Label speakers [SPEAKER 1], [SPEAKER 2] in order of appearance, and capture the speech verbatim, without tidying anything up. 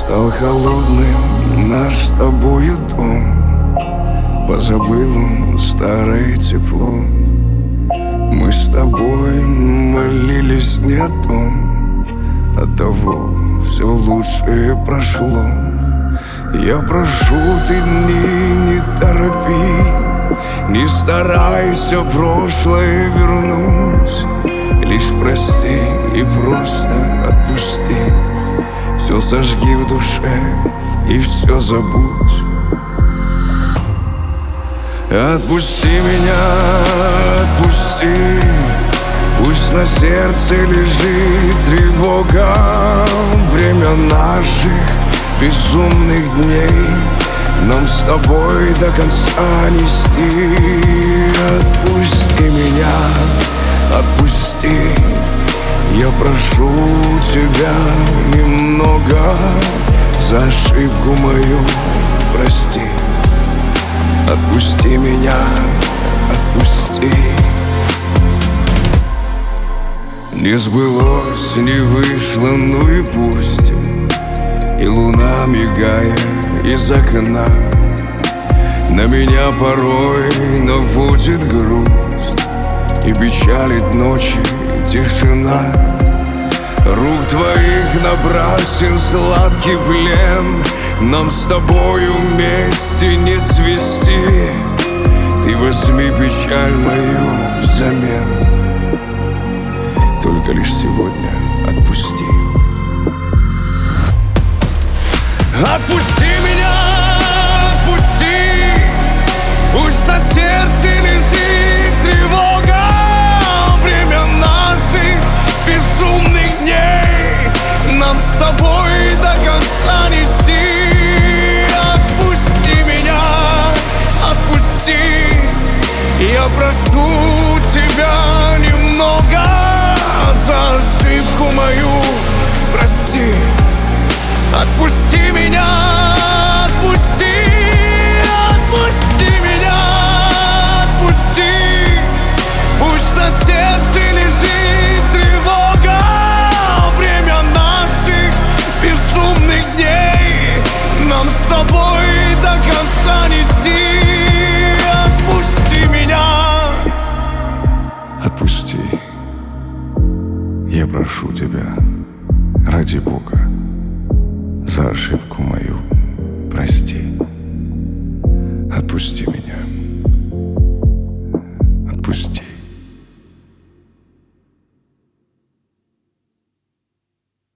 [SPEAKER 1] Стал холодным наш с тобою дом, позабыл он старое тепло. Мы с тобой молились не о том, от того все лучшее прошло. Я прошу, ты дни не торопи, не старайся прошлое вернуть. Лишь прости и просто отпусти, все сожги в душе и все забудь. Отпусти меня, отпусти, пусть на сердце лежит тревога. Время наших безумных дней нам с тобой до конца нести. Отпусти меня, отпусти, я прошу тебя немного, за ошибку мою прости. Отпусти меня, отпусти. Не сбылось, не вышло, ну и пусть. И луна, мигая из окна, на меня порой наводит грусть и печалит ночи тишина. Рук твоих набрасен сладкий плен, нам с тобою вместе не цвести. Ты возьми печаль мою взамен, только лишь сегодня отпусти. Отпусти меня, отпусти, пусть на сердце лежит тревога. Время наших безумных дней нам с тобой до конца нести. Отпусти меня, отпусти, я прошу тебя немного, за ошибку мою прости. Отпусти меня, отпусти, отпусти меня, отпусти, пусть на сердце лежит тревога. Время наших безумных дней нам с тобой до конца нести. Отпусти меня, отпусти, я прошу тебя, ради Бога, за ошибку мою прости. Отпусти меня, отпусти.